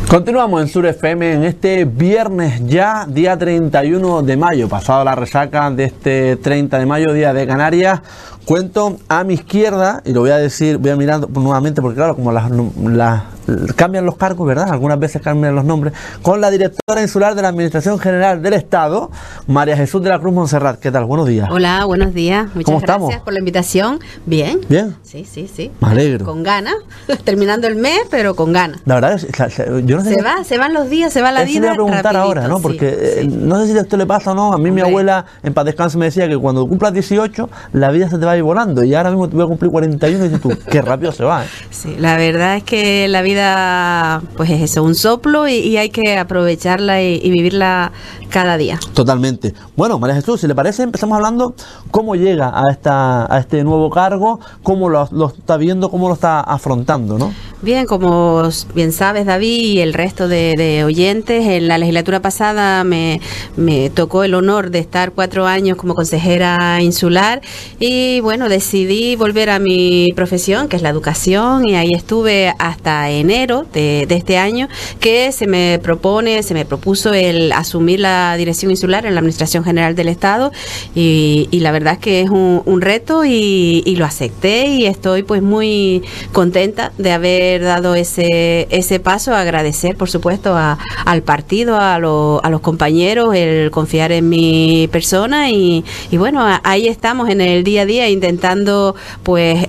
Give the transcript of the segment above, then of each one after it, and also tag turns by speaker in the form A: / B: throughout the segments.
A: Continuamos en Sur FM en este viernes ya, día 31 de mayo, pasado la resaca de este 30 de mayo, día de Canarias. Cuento a mi izquierda, y lo voy a decir, voy a mirar nuevamente, porque claro, como cambian los cargos, ¿verdad? Algunas veces cambian los nombres, con la directora insular de la Administración General del Estado, María Jesús de la Cruz Montserrat. ¿Qué tal? Buenos días.
B: Hola, buenos días. Muchas
A: ¿Cómo
B: gracias
A: estamos?
B: por la invitación. Bien.
A: ¿Bien?
B: Sí, sí, sí.
A: Me alegro.
B: Con ganas. Terminando el mes, pero con ganas.
A: La verdad es que yo no sé.
B: Se van los días, se va la vida.
A: Eso le voy a preguntar ahora, ¿no? Porque no sé si a usted le pasa o no. A mí mi abuela, en paz descanse, me decía que cuando cumplas 18, la vida se te va a ir volando. Y ahora mismo te voy a cumplir 41 y dices tú, qué rápido se va, ¿eh?
B: Sí, la verdad es que la vida, pues es eso, un soplo y hay que aprovecharla y vivirla cada día.
A: Totalmente. Bueno, María Jesús, si le parece, empezamos hablando cómo llega a este nuevo cargo, cómo lo está viendo, cómo lo está afrontando, ¿no?
B: Bien, como bien sabes, David, y el resto de oyentes, en la legislatura pasada me tocó el honor de estar 4 años como consejera insular y bueno, decidí volver a mi profesión, que es la educación, y ahí estuve hasta enero de este año, que se me propuso el asumir la dirección insular en la Administración General del Estado y la verdad es que es un reto y lo acepté y estoy pues muy contenta de haber dado ese paso, agradecer por supuesto al partido, a los compañeros el confiar en mi persona y bueno, ahí estamos en el día a día intentando pues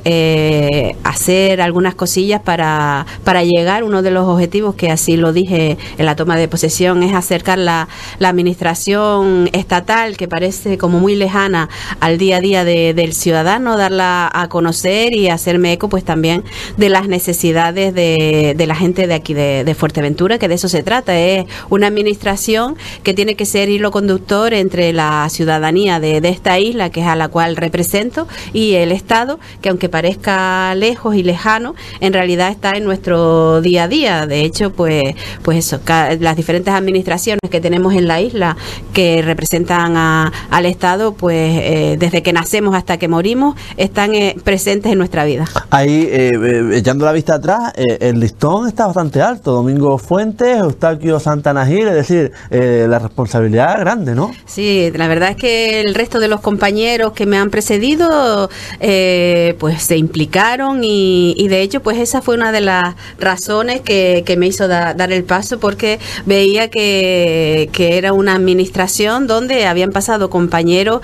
B: hacer algunas cosillas para llegar. Uno de los objetivos, que así lo dije en la toma de posesión, es acercar la administración estatal, que parece como muy lejana, al día a día del ciudadano, darla a conocer y hacerme eco pues también de las necesidades de la gente de aquí de Fuerteventura, que de eso se trata. Es una administración que tiene que ser hilo conductor entre la ciudadanía de esta isla, que es a la cual represento, y el Estado, que aunque parezca lejos y lejano, en realidad está en nuestro día a día. De hecho, pues eso, las diferentes administraciones que tenemos en la isla que representan al Estado, pues desde que nacemos hasta que morimos, están presentes en nuestra vida.
A: Ahí, echando la vista atrás, el listón está bastante alto. Domingo Fuentes, Eustaquio Santana Gil, es decir, la responsabilidad es grande, ¿no?
B: Sí, la verdad es que el resto de los compañeros que me han precedido pues se implicaron y de hecho pues esa fue una de las razones que me hizo dar el paso, porque veía que era una administración donde habían pasado compañeros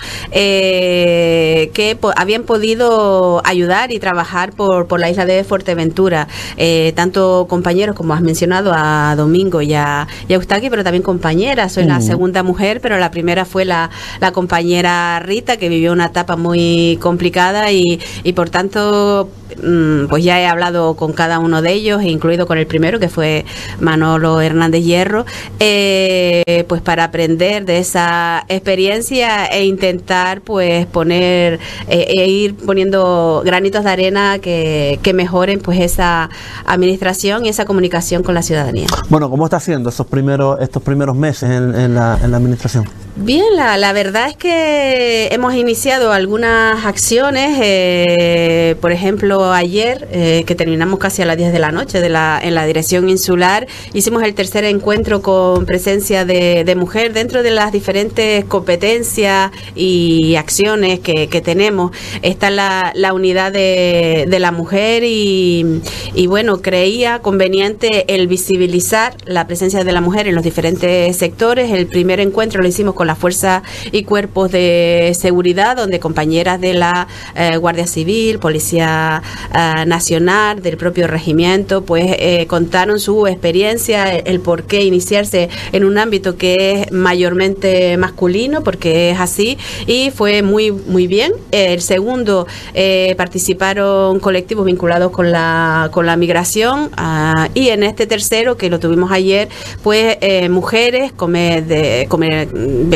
B: que habían podido ayudar y trabajar por la isla de Fuerteventura, tanto compañeros como has mencionado a Domingo y a Eustaquio, pero también compañeras. Soy la segunda mujer, pero la primera fue la compañera Rita, que vivió una etapa muy complicada y por tanto pues ya he hablado con cada uno de ellos, incluido con el primero, que fue Manolo Hernández Hierro, pues para aprender de esa experiencia e intentar pues poner ir poniendo granitos de arena que mejoren pues esa administración y esa comunicación con la ciudadanía.
A: Bueno, ¿cómo está haciendo estos primeros meses en la administración?
B: Bien, la verdad es que hemos iniciado algunas acciones, por ejemplo ayer, que terminamos casi a las 10 de la noche en la dirección insular, hicimos el tercer encuentro con presencia de mujer dentro de las diferentes competencias y acciones que tenemos. Está la unidad de la mujer y bueno, creía conveniente el visibilizar la presencia de la mujer en los diferentes sectores. El primer encuentro lo hicimos con la Fuerza y Cuerpos de Seguridad, donde compañeras de la Guardia Civil, Policía Nacional, del propio regimiento, pues contaron su experiencia, el por qué iniciarse en un ámbito que es mayormente masculino, porque es así, y fue muy bien. El segundo, participaron colectivos vinculados con la migración, y en este tercero, que lo tuvimos ayer, pues mujeres,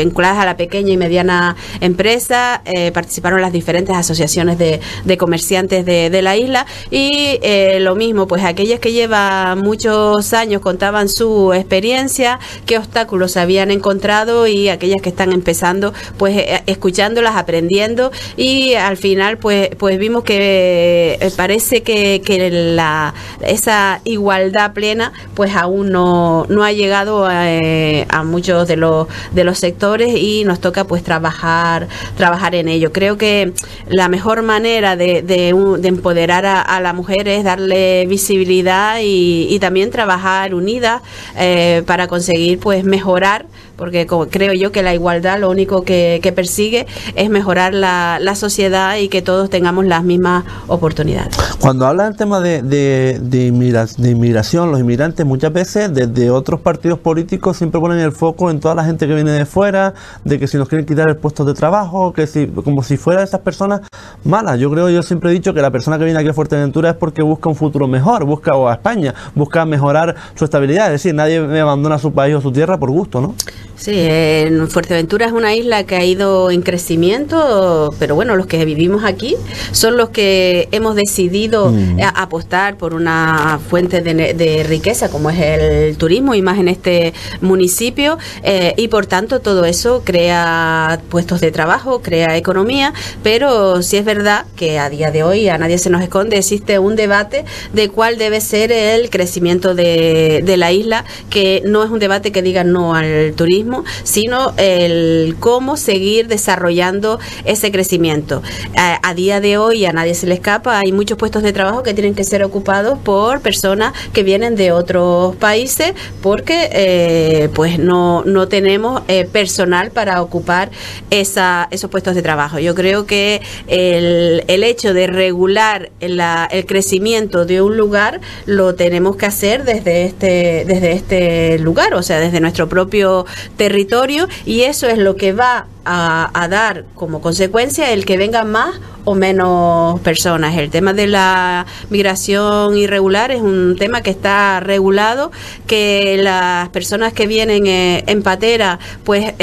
B: vinculadas a la pequeña y mediana empresa, participaron las diferentes asociaciones de comerciantes de la isla y lo mismo, pues aquellas que llevan muchos años contaban su experiencia, qué obstáculos habían encontrado, y aquellas que están empezando, pues escuchándolas, aprendiendo, y al final pues vimos que parece que esa igualdad plena pues aún no ha llegado a muchos de los sectores, y nos toca pues trabajar en ello. Creo que la mejor manera de empoderar a la mujer es darle visibilidad y también trabajar unidas para conseguir pues mejorar, porque creo yo que la igualdad lo único que persigue es mejorar la sociedad y que todos tengamos las mismas oportunidades.
A: Cuando habla del tema de inmigración, los inmigrantes muchas veces desde otros partidos políticos siempre ponen el foco en toda la gente que viene de fuera, de que si nos quieren quitar el puesto de trabajo, como si fueran esas personas malas. Yo siempre he dicho que la persona que viene aquí a Fuerteventura es porque busca un futuro mejor, o a España, busca mejorar su estabilidad, es decir, nadie abandona su país o su tierra por gusto, ¿no?
B: Sí, Fuerteventura es una isla que ha ido en crecimiento, pero bueno, los que vivimos aquí son los que hemos decidido apostar por una fuente de riqueza como es el turismo, y más en este municipio, y por tanto todo eso crea puestos de trabajo, crea economía, pero sí es verdad que a día de hoy a nadie se nos esconde, existe un debate de cuál debe ser el crecimiento de la isla, que no es un debate que diga no al turismo, sino el cómo seguir desarrollando ese crecimiento. A día de hoy a nadie se le escapa, hay muchos puestos de trabajo que tienen que ser ocupados por personas que vienen de otros países, porque pues no tenemos personal para ocupar esos puestos de trabajo. Yo creo que el hecho de regular el crecimiento de un lugar lo tenemos que hacer desde este lugar, o sea, desde nuestro propio territorio, y eso es lo que va a dar como consecuencia el que vengan más o menos personas. El tema de la migración irregular es un tema que está regulado, que las personas que vienen en patera, pues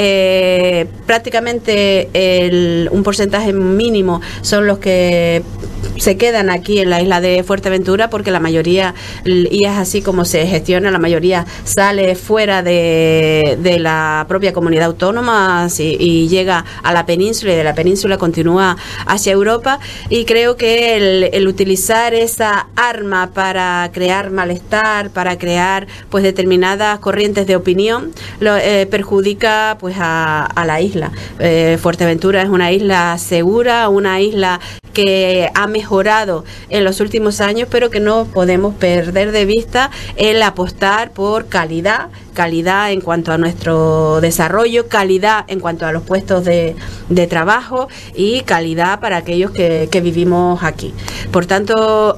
B: prácticamente un porcentaje mínimo son los que se quedan aquí en la isla de Fuerteventura, porque la mayoría, y es así como se gestiona, la mayoría sale fuera de la propia comunidad autónoma y llega a la península, y de la península continúa hacia Europa. Y creo que el utilizar esa arma para crear malestar, para crear pues determinadas corrientes de opinión, perjudica pues a la isla. Fuerteventura es una isla segura, una isla que ha mejorado en los últimos años, pero que no podemos perder de vista el apostar por calidad en cuanto a nuestro desarrollo, calidad en cuanto a los puestos de trabajo, y calidad para aquellos que vivimos aquí. Por tanto,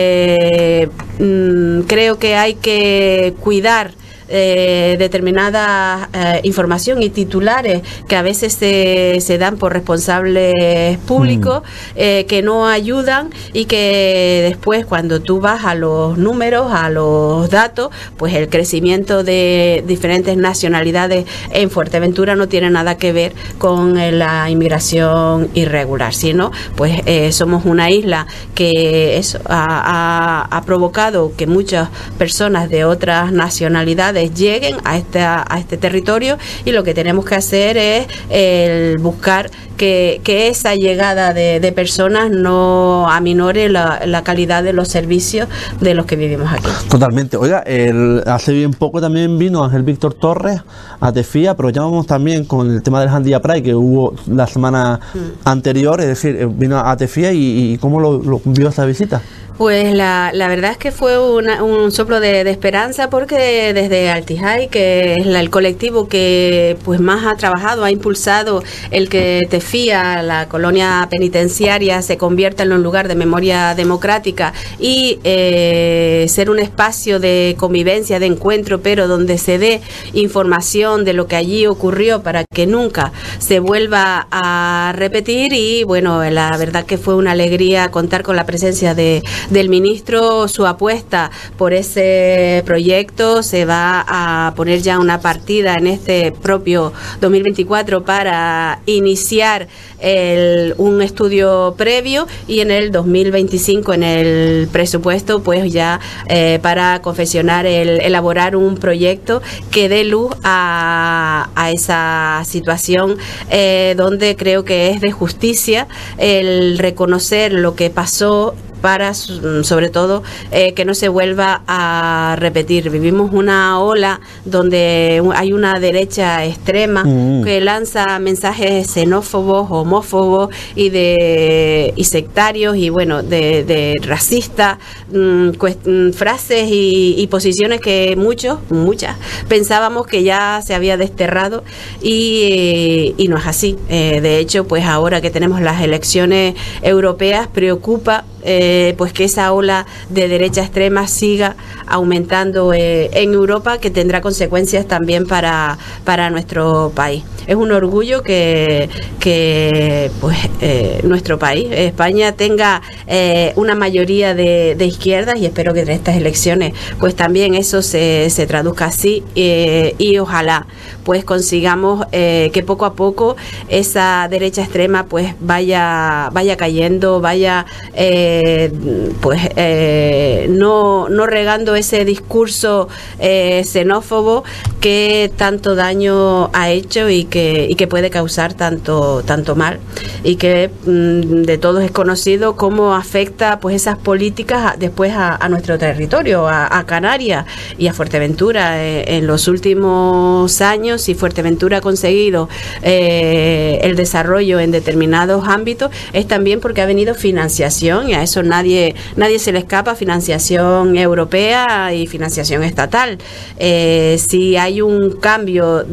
B: creo que hay que cuidar determinada información y titulares que a veces se dan por responsables públicos, que no ayudan, y que después, cuando tú vas a los números, a los datos, pues el crecimiento de diferentes nacionalidades en Fuerteventura no tiene nada que ver con la inmigración irregular, sino pues somos una isla que ha provocado que muchas personas de otras nacionalidades lleguen a este territorio, y lo que tenemos que hacer es buscar que esa llegada de personas no aminore la calidad de los servicios de los que vivimos aquí.
A: Totalmente. Oiga, hace bien poco también vino Ángel Víctor Torres a Tefía, aprovechamos también con el tema del Handia Pride que hubo la semana anterior, es decir, vino a Tefía, y ¿cómo lo vio esa visita?
B: Pues la verdad es que fue un soplo de esperanza, porque desde Altijay, que es el colectivo que pues más ha trabajado, ha impulsado el que Tefía, la colonia penitenciaria, se convierta en un lugar de memoria democrática y ser un espacio de convivencia, de encuentro, pero donde se dé información de lo que allí ocurrió para que nunca se vuelva a repetir. Y bueno, la verdad que fue una alegría contar con la presencia de del ministro, su apuesta por ese proyecto. Se va a poner ya una partida en este propio 2024 para iniciar un estudio previo, y en el 2025 en el presupuesto pues ya para confeccionar elaborar un proyecto que dé luz a esa situación, donde creo que es de justicia el reconocer lo que pasó, para sobre todo que no se vuelva a repetir. Vivimos una ola donde hay una derecha extrema que lanza mensajes xenófobos, homófobos y sectarios, y bueno, de racistas, frases y posiciones que muchas pensábamos que ya se había desterrado, y no es así. De hecho, pues ahora que tenemos las elecciones europeas, preocupa pues que esa ola de derecha extrema siga aumentando en Europa, que tendrá consecuencias también para nuestro país. Es un orgullo que pues nuestro país, España, tenga una mayoría de izquierdas, y espero que en estas elecciones pues también eso se traduzca así, y ojalá pues consigamos que poco a poco esa derecha extrema pues vaya cayendo, vaya no regando ese discurso xenófobo que tanto daño ha hecho y que puede causar tanto mal, y que de todos es conocido cómo afecta pues esas políticas después a nuestro territorio, a Canarias y a Fuerteventura. En los últimos años, si Fuerteventura ha conseguido el desarrollo en determinados ámbitos, es también porque ha venido financiación, y a eso nadie se le escapa, financiación europea y financiación estatal. Si hay un cambio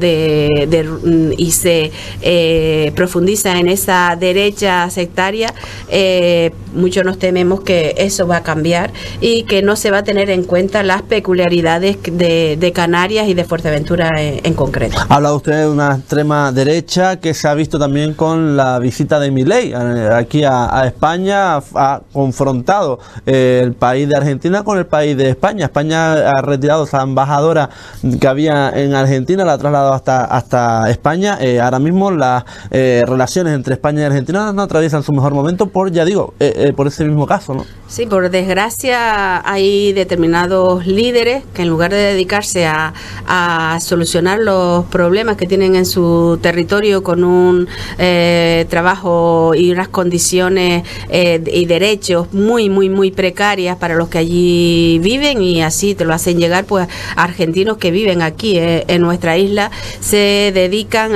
B: y se profundiza en esa derecha sectaria, muchos nos tememos que eso va a cambiar y que no se va a tener en cuenta las peculiaridades de Canarias y de Fuerteventura en concreto.
A: Habla usted de una extrema derecha que se ha visto también con la visita de Milei aquí a España. Ha confrontado el país de Argentina con el país de España. España ha retirado esa embajadora que había en Argentina, la ha trasladado hasta España. Ahora mismo las relaciones entre España y Argentina no atraviesan su mejor momento por ese mismo caso, ¿no?
B: Sí, por desgracia hay determinados líderes que en lugar de dedicarse a solucionar los problemas que tienen en su territorio con un trabajo y unas condiciones y derechos muy precarias para los que allí viven, y así te lo hacen llegar pues a argentinos que viven aquí en nuestra isla, se dedican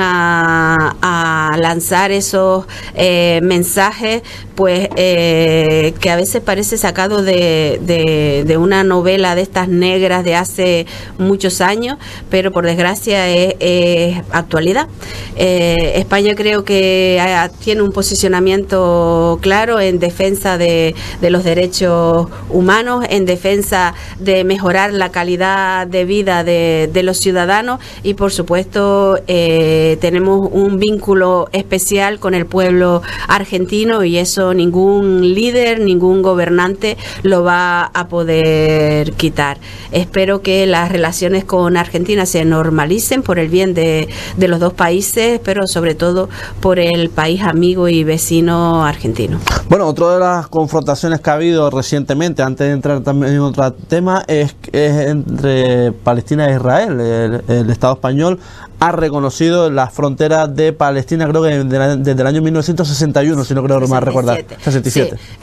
B: a lanzar esos mensajes pues que a veces parece sacado de una novela de estas negras de hace muchos años, pero por desgracia es actualidad. España creo que tiene un posicionamiento claro en defensa de los derechos humanos, en defensa de mejorar la calidad de vida de los ciudadanos, y por supuesto tenemos un vínculo especial con el pueblo argentino, y eso ningún líder, ningún gobernante lo va a poder quitar. Espero que las relaciones con Argentina se normalicen por el bien de los dos países, pero sobre todo por el país amigo y vecino argentino.
A: Bueno, otra de las confrontaciones que ha habido recientemente, antes de entrar también en otro tema, es entre Palestina e Israel. El Estado español ha reconocido las fronteras de Palestina, creo que desde el año 1961, si no creo mal recordar. 67.
B: Sí.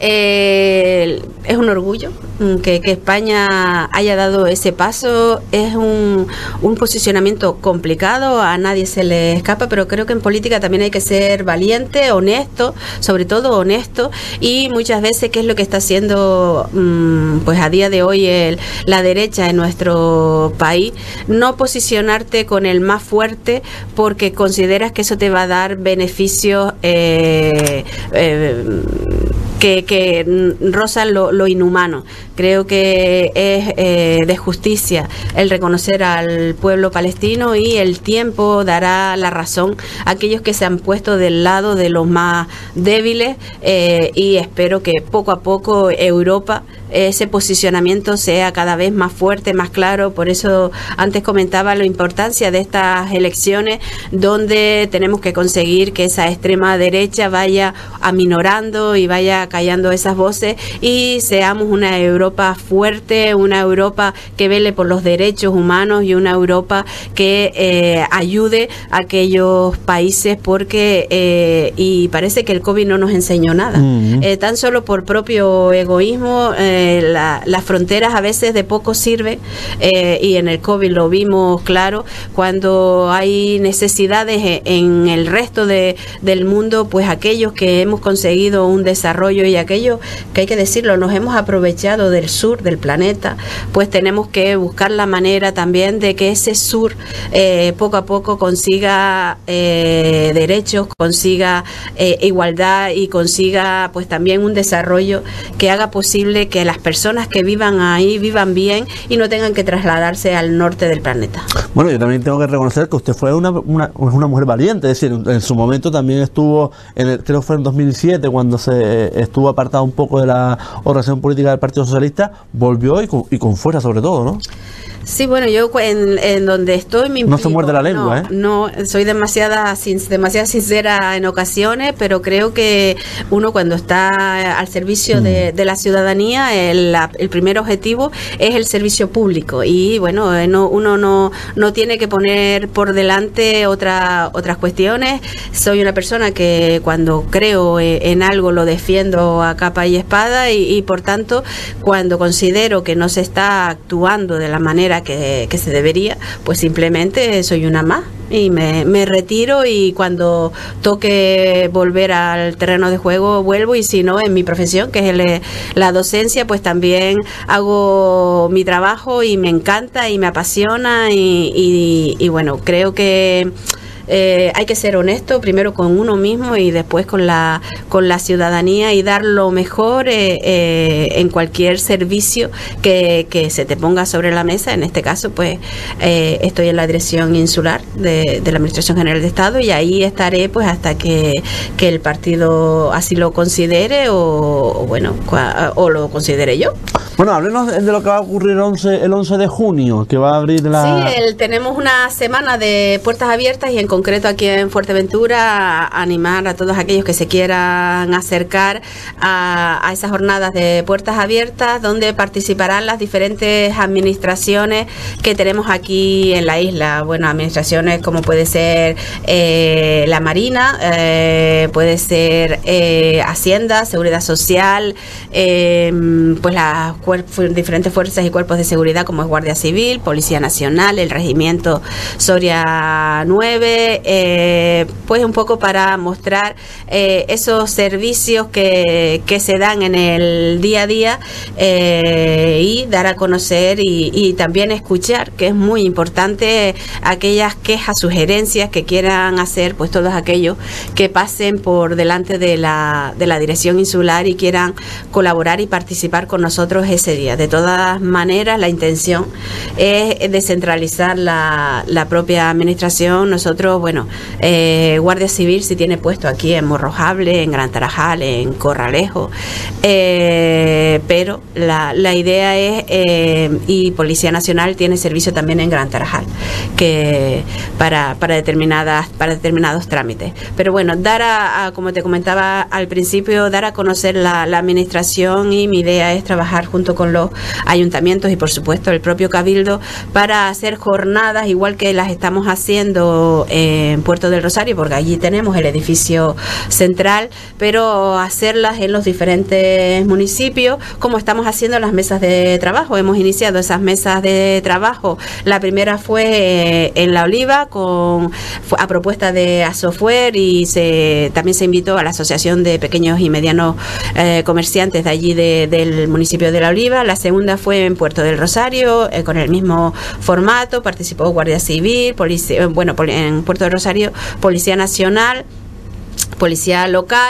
B: Es un orgullo que España haya dado ese paso. Es un posicionamiento complicado, a nadie se le escapa, pero creo que en política también hay que ser valiente, honesto, sobre todo honesto, y muchas veces, ¿qué es lo que está haciendo pues a día de hoy la derecha en nuestro país? No posicionarte con el más fuerte porque consideras que eso te va a dar beneficios que rozan lo inhumano. Creo que es de justicia el reconocer al pueblo palestino, y el tiempo dará la razón a aquellos que se han puesto del lado de los más débiles, y espero que poco a poco Europa, ese posicionamiento sea cada vez más fuerte, más claro. Por eso antes comentaba la importancia de estas elecciones, donde tenemos que conseguir que esa extrema derecha vaya aminorando y vaya callando esas voces, y seamos una Europa fuerte, una Europa que vele por los derechos humanos, y una Europa que ayude a aquellos países, porque y parece que el COVID no nos enseñó nada. Tan solo por propio egoísmo, las fronteras a veces de poco sirven, y en el COVID lo vimos claro. Cuando hay necesidades en el resto del mundo, pues aquellos que hemos conseguido un desarrollo, y aquellos que, hay que decirlo, nos hemos aprovechado del sur del planeta, pues tenemos que buscar la manera también de que ese sur poco a poco consiga derechos, consiga igualdad, y consiga pues también un desarrollo que haga posible que las personas que vivan ahí vivan bien y no tengan que trasladarse al norte del planeta.
A: Bueno, yo también tengo que reconocer que usted fue una mujer valiente, es decir, en su momento también estuvo, creo que fue en 2007, cuando se estuvo apartado un poco de la organización política del Partido Socialista, volvió y con fuerza sobre todo, ¿no?
B: Sí, bueno, yo en donde estoy me implico.
A: No se muerde la lengua,
B: no, soy demasiado sincera en ocasiones, pero creo que uno, cuando está al servicio de la ciudadanía, el primer objetivo es el servicio público, y bueno, uno no tiene que poner por delante otras cuestiones. Soy una persona que cuando creo en algo lo defiendo a capa y espada, y por tanto, cuando considero que no se está actuando de la manera que se debería, pues simplemente soy una más y me retiro, y cuando toque volver al terreno de juego vuelvo, y si no, en mi profesión, que es la docencia, pues también hago mi trabajo y me encanta y me apasiona, y bueno, creo que hay que ser honesto primero con uno mismo y después con la ciudadanía, y dar lo mejor en cualquier servicio que se te ponga sobre la mesa. En este caso, pues estoy en la dirección insular de la Administración General de Estado, y ahí estaré pues hasta que el partido así lo considere, o bueno, o lo considere yo.
A: Bueno, háblenos de lo que va a ocurrir el 11 de junio, que va a abrir
B: Sí, tenemos una semana de puertas abiertas, y en concreto aquí en Fuerteventura, animar a todos aquellos que se quieran acercar a esas jornadas de puertas abiertas, donde participarán las diferentes administraciones que tenemos aquí en la isla. Bueno, administraciones como puede ser la Marina, puede ser Hacienda, Seguridad Social, pues las diferentes fuerzas y cuerpos de seguridad, como es Guardia Civil, Policía Nacional, el Regimiento Soria 9, pues un poco para mostrar esos servicios que se dan en el día a día, y dar a conocer y también escuchar, que es muy importante, aquellas quejas, sugerencias que quieran hacer pues todos aquellos que pasen por delante de la dirección insular y quieran colaborar y participar con nosotros ese día. De todas maneras, la intención es descentralizar la propia administración. Nosotros, bueno, Guardia Civil sí tiene puesto aquí en Morrojable, en Gran Tarajal, en Corralejo, pero la idea es, y Policía Nacional tiene servicio también en Gran Tarajal, que para determinados trámites. Pero bueno, como te comentaba al principio, dar a conocer la administración, y mi idea es trabajar junto con los ayuntamientos y por supuesto el propio Cabildo para hacer jornadas igual que las estamos haciendo en Puerto del Rosario, porque allí tenemos el edificio central, pero hacerlas en los diferentes municipios, como estamos haciendo las mesas de trabajo. Hemos iniciado esas mesas de trabajo. La primera fue en La Oliva a propuesta de Asofuer, y también se invitó a la Asociación de Pequeños y Medianos Comerciantes de allí del municipio de La Oliva. La segunda fue en Puerto del Rosario, con el mismo formato. Participó Guardia Civil, en Puerto del Rosario, Policía Nacional, Policía Local,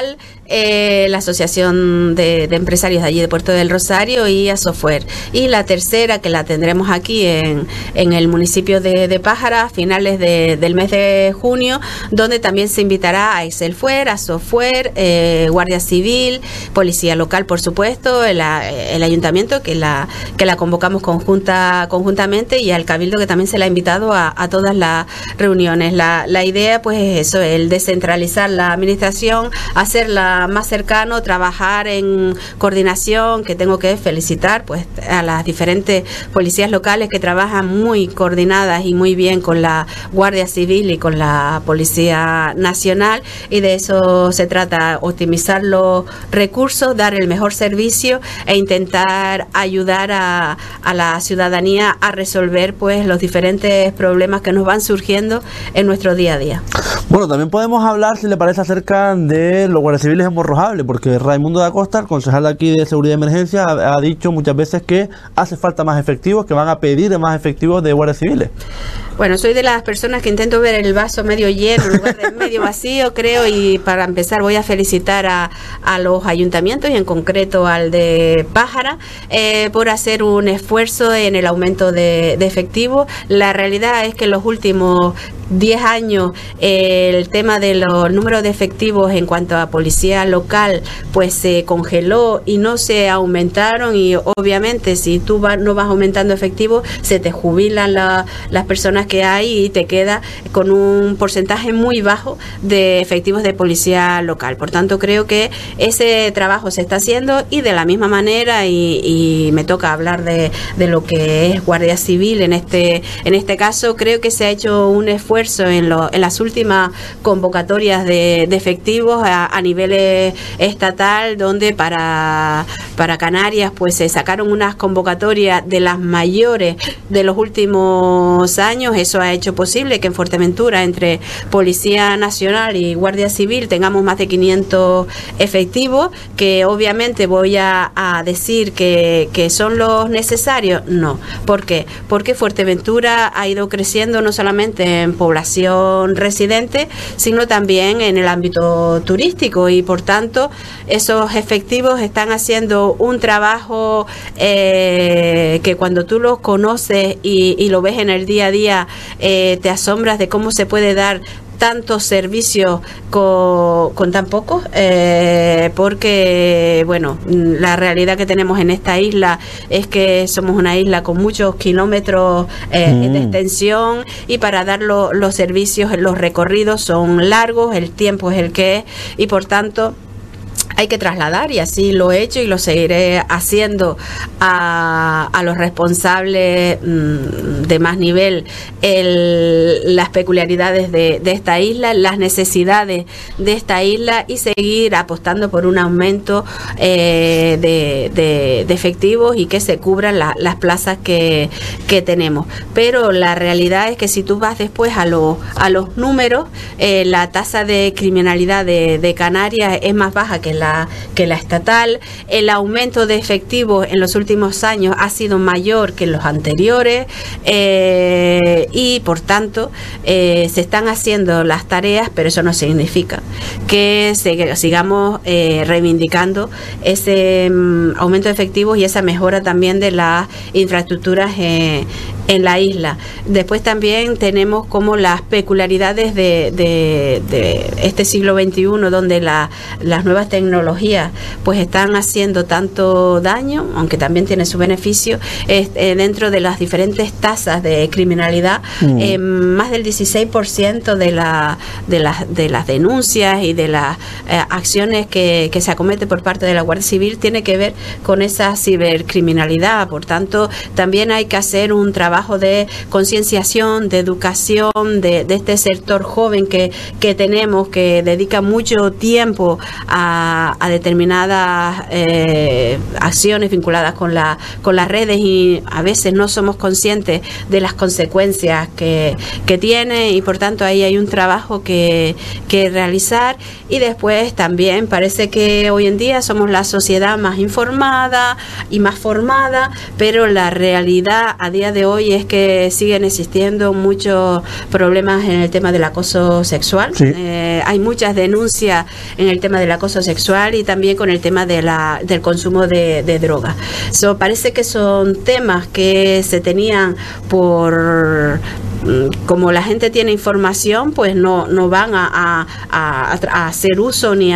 B: la Asociación de Empresarios de allí de Puerto del Rosario y Asofuer. Y la tercera, que la tendremos aquí en el municipio de Pájara a finales del mes de junio, donde también se invitará a Excelfuer, Asofuer, Guardia Civil, Policía Local, por supuesto, el Ayuntamiento, que la convocamos conjuntamente, y al Cabildo, que también se la ha invitado a todas las reuniones. La idea pues es eso, el descentralizar la administración, hacerla más cercano, trabajar en coordinación, que tengo que felicitar pues a las diferentes policías locales que trabajan muy coordinadas y muy bien con la Guardia Civil y con la Policía Nacional, y de eso se trata, optimizar los recursos, dar el mejor servicio e intentar ayudar a la ciudadanía a resolver pues los diferentes problemas que nos van surgiendo en nuestro día a día.
A: Bueno, también podemos hablar, si le parece, acerca de los guardias civiles en Morrojable, porque Raimundo da Costa, el concejal de aquí de Seguridad y Emergencia, ha dicho muchas veces que hace falta más efectivos, que van a pedir más efectivos de guardias civiles.
B: Bueno, soy de las personas que intento ver el vaso medio lleno en lugar de medio vacío, creo, y para empezar voy a felicitar a los ayuntamientos y en concreto al de Pájara por hacer un esfuerzo en el aumento de efectivos. La realidad es que en los últimos 10 años el tema de los números de efectivos en cuanto a policía local pues se congeló y no se aumentaron, y obviamente si tú no vas aumentando efectivos se te jubilan las personas que hay y te queda con un porcentaje muy bajo de efectivos de policía local. Por tanto, creo que ese trabajo se está haciendo, y de la misma manera, y me toca hablar de lo que es Guardia Civil en este caso, creo que se ha hecho un esfuerzo en las últimas convocatorias de efectivos a nivel estatal, donde para Canarias pues se sacaron unas convocatorias de las mayores de los últimos años. Eso ha hecho posible que en Fuerteventura, entre Policía Nacional y Guardia Civil, tengamos más de 500 efectivos, que obviamente voy a decir que son los necesarios. No. ¿Por qué? Porque Fuerteventura ha ido creciendo no solamente en población residente, sino también en el ámbito turístico, y por tanto esos efectivos están haciendo un trabajo que cuando tú los conoces y lo ves en el día a día, te asombras de cómo se puede dar tantos servicios con tan pocos, porque bueno, la realidad que tenemos en esta isla es que somos una isla con muchos kilómetros de extensión, y para dar los servicios, los recorridos son largos, el tiempo es el que es, y por tanto hay que trasladar, y así lo he hecho y lo seguiré haciendo, a los responsables de más nivel las peculiaridades de esta isla, las necesidades de esta isla, y seguir apostando por un aumento de efectivos y que se cubran las plazas que tenemos. Pero la realidad es que si tú vas después a los números, la tasa de criminalidad de Canarias es más baja que la estatal. El aumento de efectivos en los últimos años ha sido mayor que en los anteriores, y por tanto se están haciendo las tareas, pero eso no significa que sigamos reivindicando ese aumento de efectivos y esa mejora también de las infraestructuras en la isla. Después también tenemos como las peculiaridades de este siglo XXI, donde las nuevas tecnologías pues están haciendo tanto daño, aunque también tiene su beneficio, dentro de las diferentes tasas de criminalidad. Más del 16% de las denuncias y de las acciones que se acometen por parte de la Guardia Civil tiene que ver con esa cibercriminalidad. Por tanto, también hay que hacer un trabajo de concienciación, de educación de este sector joven que tenemos, que dedica mucho tiempo a determinadas acciones vinculadas con las redes, y a veces no somos conscientes de las consecuencias que tiene, y por tanto ahí hay un trabajo que realizar. Y después también parece que hoy en día somos la sociedad más informada y más formada, pero la realidad a día de hoy es que siguen existiendo muchos problemas en el tema del acoso sexual. Sí. Hay muchas denuncias en el tema del acoso sexual. sexual y también con el tema del consumo de drogas. Parece que son temas que se tenían como la gente tiene información, pues no van a hacer uso ni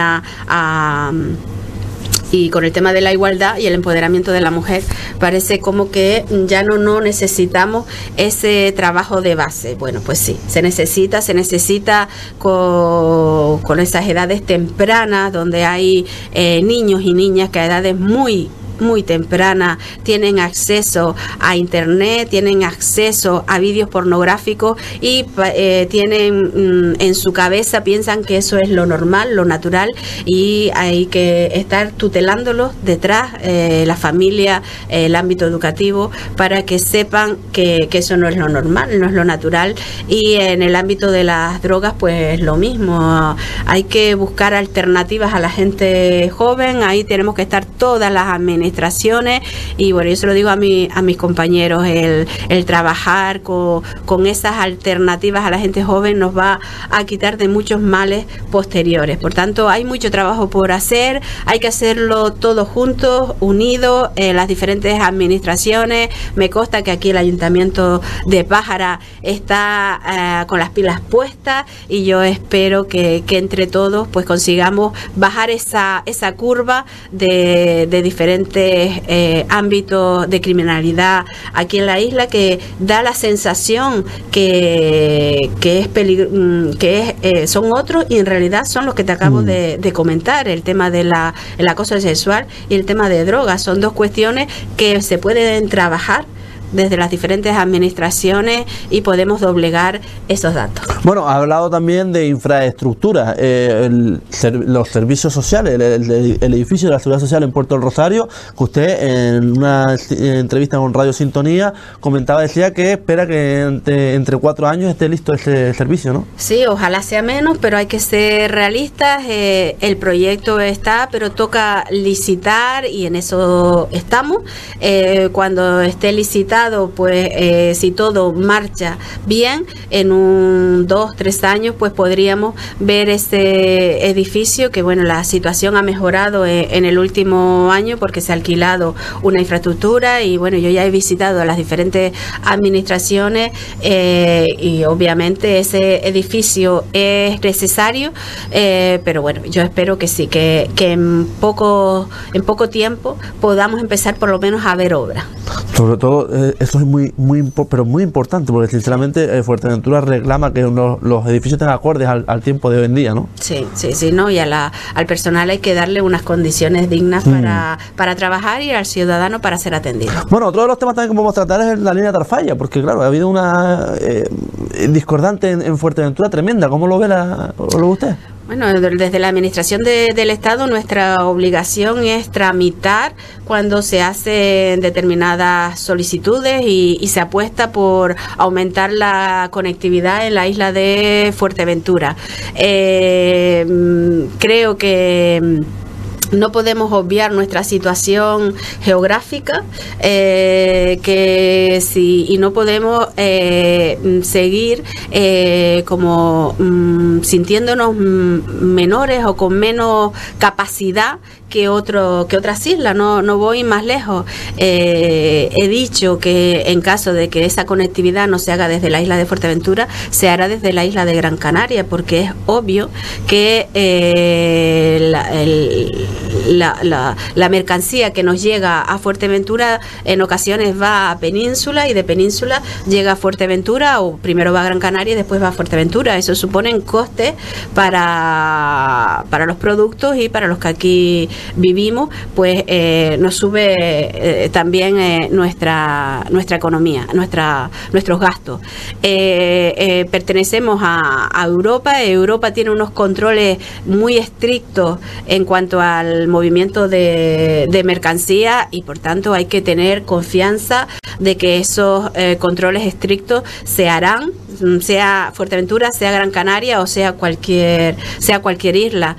B: y con el tema de la igualdad y el empoderamiento de la mujer, parece como que ya no necesitamos ese trabajo de base. Bueno, pues sí, se necesita con esas edades tempranas, donde hay niños y niñas que a edades muy temprana tienen acceso a internet, tienen acceso a vídeos pornográficos y tienen en su cabeza, piensan que eso es lo normal, lo natural, y hay que estar tutelándolos detrás, la familia, el ámbito educativo, para que sepan que eso no es lo normal, no es lo natural. Y en el ámbito de las drogas, pues lo mismo, hay que buscar alternativas a la gente joven. Ahí tenemos que estar todas las administraciones, y bueno, yo se lo digo a mis compañeros, el trabajar con esas alternativas a la gente joven nos va a quitar de muchos males posteriores. Por tanto, hay mucho trabajo por hacer, hay que hacerlo todos juntos, unidos, las diferentes administraciones. Me consta que aquí el Ayuntamiento de Pájara está con las pilas puestas, y yo espero que entre todos pues consigamos bajar esa curva de diferentes ámbitos de criminalidad aquí en la isla, que da la sensación que son otros, y en realidad son los que te acabo de comentar. El tema del acoso sexual y el tema de drogas son dos cuestiones que se pueden trabajar desde las diferentes administraciones y podemos doblegar esos datos.
A: Bueno, ha hablado también de infraestructura, los servicios sociales, el edificio de la Seguridad Social en Puerto del Rosario, que usted en una entrevista con Radio Sintonía decía que espera que entre 4 años esté listo ese servicio, ¿no? Sí, ojalá sea menos, pero hay que ser realistas. El proyecto está, pero toca licitar, y en eso estamos. Cuando esté licitado, pues si todo marcha bien, en 2-3 años pues podríamos ver ese edificio, que bueno, la situación ha mejorado en el último año porque se ha alquilado una infraestructura, y bueno, yo ya he visitado a las diferentes administraciones, y obviamente ese edificio es necesario, pero bueno, yo espero que sí, que en poco tiempo podamos empezar por lo menos a ver obra. Sobre todo eso es muy importante, porque sinceramente Fuerteventura reclama que los edificios estén acordes al tiempo de hoy en día, ¿no? Sí, no, y al personal hay que darle unas condiciones dignas para trabajar, y al ciudadano para ser atendido. Bueno, otro de los temas también que podemos tratar es la línea Tarfaya, porque claro, ha habido una discordante en Fuerteventura tremenda. ¿Cómo lo ve usted? Bueno, desde la Administración del Estado, nuestra obligación es tramitar cuando se hacen determinadas solicitudes y se apuesta por aumentar la conectividad en la isla de Fuerteventura. Creo que no podemos obviar nuestra situación geográfica, y no podemos seguir como sintiéndonos menores o con menos capacidad que otras islas. No voy más lejos. He dicho que en caso de que esa conectividad no se haga desde la isla de Fuerteventura, se hará desde la isla de Gran Canaria, porque es obvio que la mercancía que nos llega a Fuerteventura en ocasiones va a Península, y de Península llega a Fuerteventura, o primero va a Gran Canaria y después va a Fuerteventura. Eso supone costes para los productos, y para los que aquí vivimos, pues nos sube también nuestra economía, nuestros gastos. Pertenecemos a Europa. Europa tiene unos controles muy estrictos en cuanto al movimiento de mercancía, y por tanto hay que tener confianza de que esos controles estrictos se harán
B: sea Fuerteventura, sea Gran Canaria o sea cualquier isla.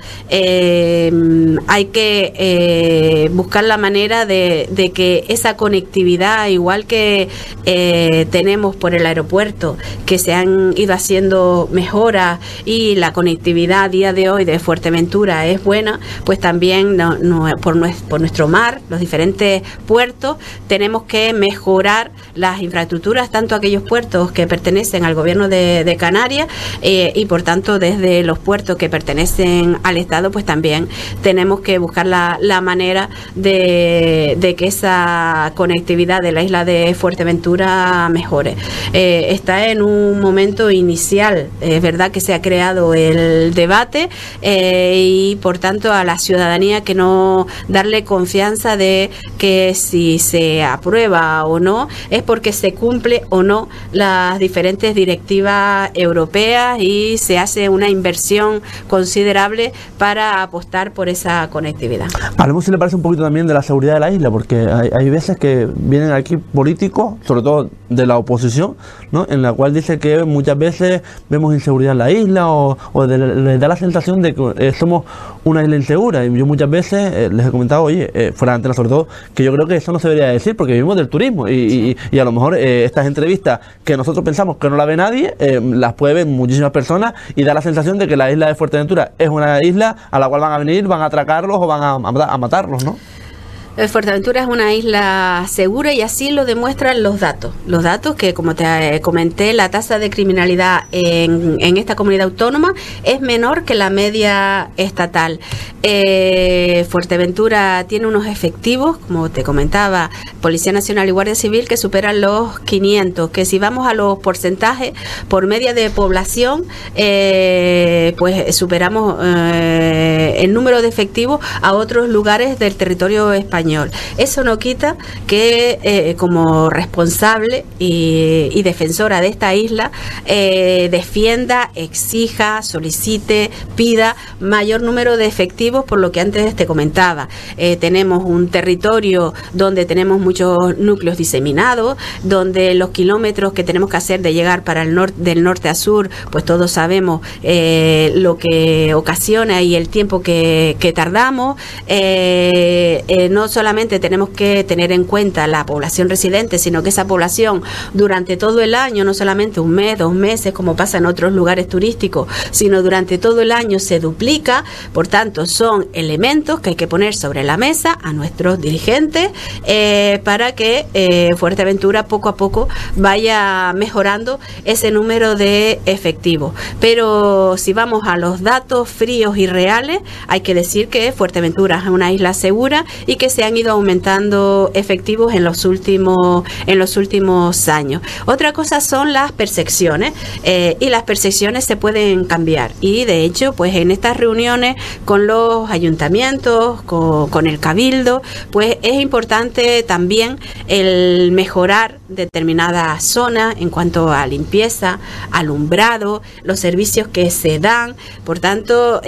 B: Hay que buscar la manera de que esa conectividad, igual que tenemos por el aeropuerto, que se han ido haciendo mejoras y la conectividad a día de hoy de Fuerteventura es buena, pues también por nuestro mar, los diferentes puertos, tenemos que mejorar las infraestructuras, tanto aquellos puertos que pertenecen al gobierno de Canarias y por tanto desde los puertos que pertenecen al Estado, pues también tenemos que buscar la manera de que esa conectividad de la isla de Fuerteventura mejore. Está en un momento inicial, es verdad que se ha creado el debate y por tanto a la ciudadanía que no darle confianza de que si se aprueba o no es porque se cumple o no las diferentes directivas europeas y se hace una inversión considerable para apostar por esa conectividad.
A: Hablemos, si le parece, un poquito también de la seguridad de la isla, porque hay veces que vienen aquí políticos, sobre todo de la oposición, ¿no?, en la cual dice que muchas veces vemos inseguridad en la isla o les da la sensación de que somos una isla insegura. Y yo muchas veces les he comentado, oye, fuera de antena sobre todo, que yo creo que eso no se debería decir porque vivimos del turismo y a lo mejor estas entrevistas que nosotros pensamos que no la ve nadie, las puede ver muchísimas personas y da la sensación de que la isla de Fuerteventura es una isla a la cual van a venir, van a atracarlos o van a matarlos, ¿no?
B: Fuerteventura es una isla segura y así lo demuestran los datos. Los datos que, como te comenté, la tasa de criminalidad en esta comunidad autónoma es menor que la media estatal. Fuerteventura tiene unos efectivos, como te comentaba, Policía Nacional y Guardia Civil, que superan los 500, que si vamos a los porcentajes por media de población, pues superamos el número de efectivos a otros lugares del territorio español. Eso no quita que como responsable y defensora de esta isla defienda, exija, solicite, pida mayor número de efectivos, por lo que antes te comentaba. Tenemos un territorio donde tenemos muchos núcleos diseminados, donde los kilómetros que tenemos que hacer de llegar para el del norte a sur, pues todos sabemos lo que ocasiona y el tiempo que tardamos. No solamente tenemos que tener en cuenta la población residente, sino que esa población durante todo el año, no solamente un mes, 2 meses, como pasa en otros lugares turísticos, sino durante todo el año se duplica. Por tanto, son elementos que hay que poner sobre la mesa a nuestros dirigentes para que Fuerteventura poco a poco vaya mejorando ese número de efectivos. Pero si vamos a los datos fríos y reales, hay que decir que Fuerteventura es una isla segura y que se han ido aumentando efectivos en los últimos años. Otra cosa son las percepciones y las percepciones se pueden cambiar y de hecho pues en estas reuniones con los ayuntamientos, con el cabildo, pues es importante también el mejorar determinadas zonas en cuanto a limpieza, alumbrado, los servicios que se dan. Por tanto,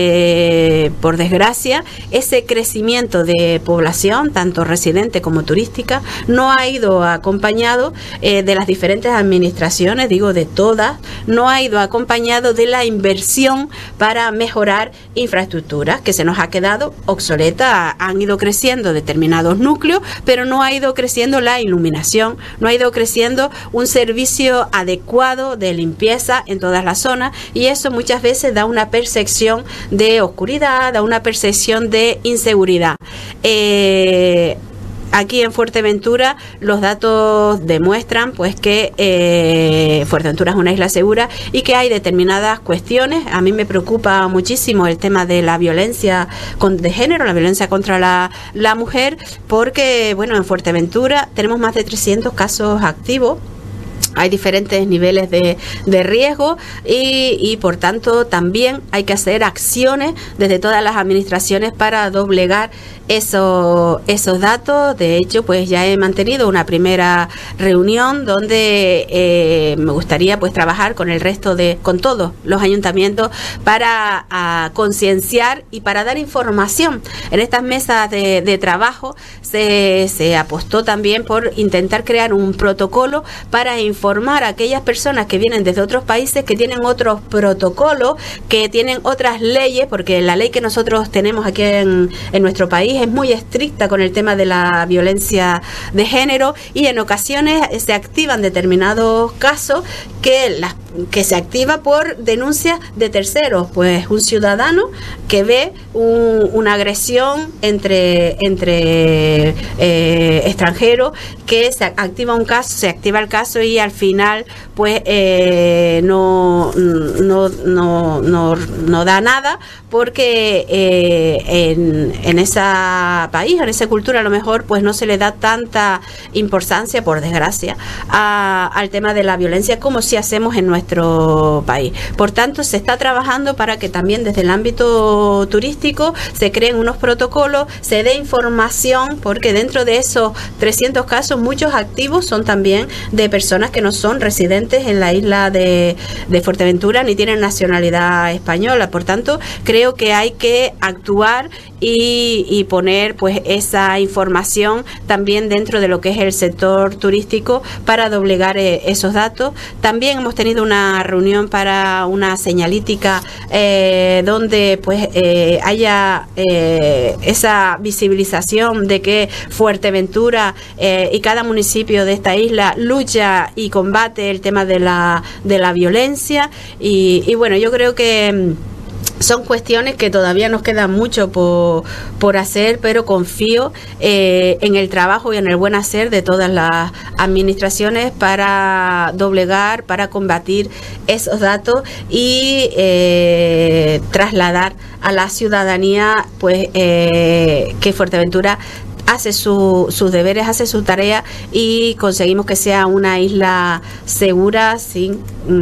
B: por desgracia, ese crecimiento de población, tanto residente como turística, no ha ido acompañado de las diferentes administraciones, digo de todas, no ha ido acompañado de la inversión para mejorar infraestructuras, que se nos ha quedado obsoleta. Han ido creciendo determinados núcleos, pero no ha ido creciendo la iluminación, no ha ido creciendo un servicio adecuado de limpieza en todas las zonas, y eso muchas veces da una percepción de oscuridad, da una percepción de inseguridad. Aquí en Fuerteventura los datos demuestran pues que Fuerteventura es una isla segura y que hay determinadas cuestiones. A mí me preocupa muchísimo el tema de la violencia de género, la violencia contra la mujer, porque bueno, en Fuerteventura tenemos más de 300 casos activos. Hay diferentes niveles de riesgo y por tanto también hay que hacer acciones desde todas las administraciones para doblegar esos datos. De hecho, pues ya he mantenido una primera reunión donde me gustaría pues trabajar con todos los ayuntamientos para concienciar y para dar información. En estas mesas de trabajo se apostó también por intentar crear un protocolo para informar informar a aquellas personas que vienen desde otros países, que tienen otros protocolos, que tienen otras leyes, porque la ley que nosotros tenemos aquí en nuestro país es muy estricta con el tema de la violencia de género, y en ocasiones se activan determinados casos que se activa por denuncias de terceros, pues un ciudadano que ve una agresión entre extranjeros, que se activa el caso y al final pues no da nada, porque en ese país, en esa cultura, a lo mejor pues no se le da tanta importancia, por desgracia, al tema de la violencia como si hacemos en nuestro país. Por tanto, se está trabajando para que también desde el ámbito turístico se creen unos protocolos, se dé información, porque dentro de esos 300 casos, muchos activos son también de personas que no son residentes en la isla de Fuerteventura ni tienen nacionalidad española. Por tanto, creo que hay que actuar y poner pues esa información también dentro de lo que es el sector turístico para doblegar esos datos. También hemos tenido una reunión para una señalítica donde pues haya esa visibilización de que Fuerteventura y cada municipio de esta isla lucha y combate el tema de la violencia, y bueno, yo creo que son cuestiones que todavía nos queda mucho por hacer, pero confío en el trabajo y en el buen hacer de todas las administraciones para doblegar, para combatir esos datos y trasladar a la ciudadanía pues que Fuerteventura hace sus deberes, hace su tarea, y conseguimos que sea una isla segura sin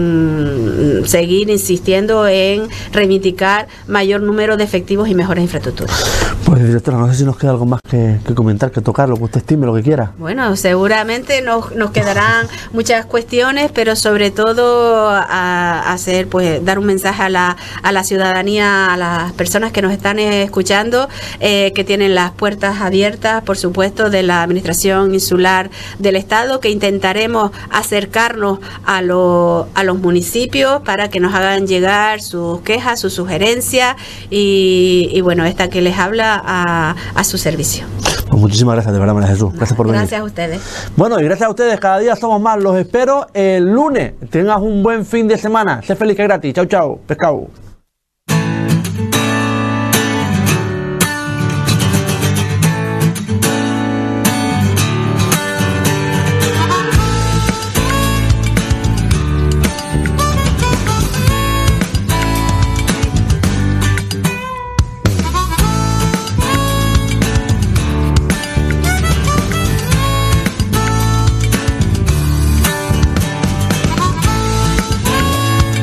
B: seguir insistiendo en reivindicar mayor número de efectivos y mejores infraestructuras.
A: Pues directora, no sé si nos queda algo más que comentar, que tocar, lo que usted estime, lo que quiera.
B: Bueno, seguramente nos quedarán muchas cuestiones, pero sobre todo hacer, pues, dar un mensaje a la ciudadanía, a las personas que nos están escuchando, que tienen las puertas abiertas, por supuesto, de la Administración Insular del Estado, que intentaremos acercarnos a los municipios para que nos hagan llegar sus quejas, sus sugerencias, y bueno, esta que les habla a su servicio.
A: Pues muchísimas gracias, de verdad, María Jesús. Gracias por venir.
B: Gracias a ustedes.
A: Bueno, y gracias a ustedes, cada día somos más. Los espero el lunes. Tengas un buen fin de semana. Sé feliz, que es gratis. Chau, chau. Pescado.